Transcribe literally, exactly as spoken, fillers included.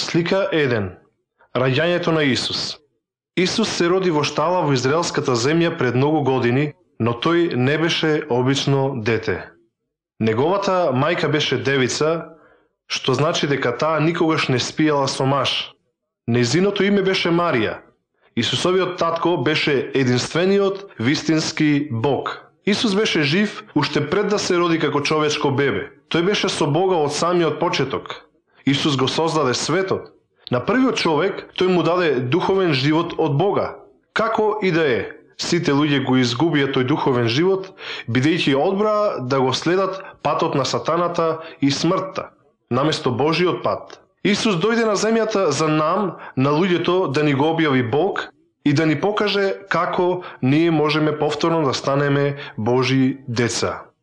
Слика еден. Раѓањето на Исус. Исус се роди во штала во израелската земја пред многу години, но тој не беше обично дете. Неговата мајка беше девица, што значи дека таа никогаш не спиела со маж. Нејзиното име беше Марија. Исусовиот татко беше единствениот вистински Бог. Исус беше жив уште пред да се роди како човечко бебе. Тој беше со Бога од самиот почеток. Исус го создаде светот. На првиот човек тој му даде духовен живот од Бога. Како и да е, сите луѓе го изгубија тој духовен живот, бидејќи одбраа да го следат патот на сатаната и смртта, наместо Божиот пат. Исус дојде на земјата за нам, на луѓето, да ни го објави Бог и да ни покаже како ние можеме повторно да станеме Божи деца.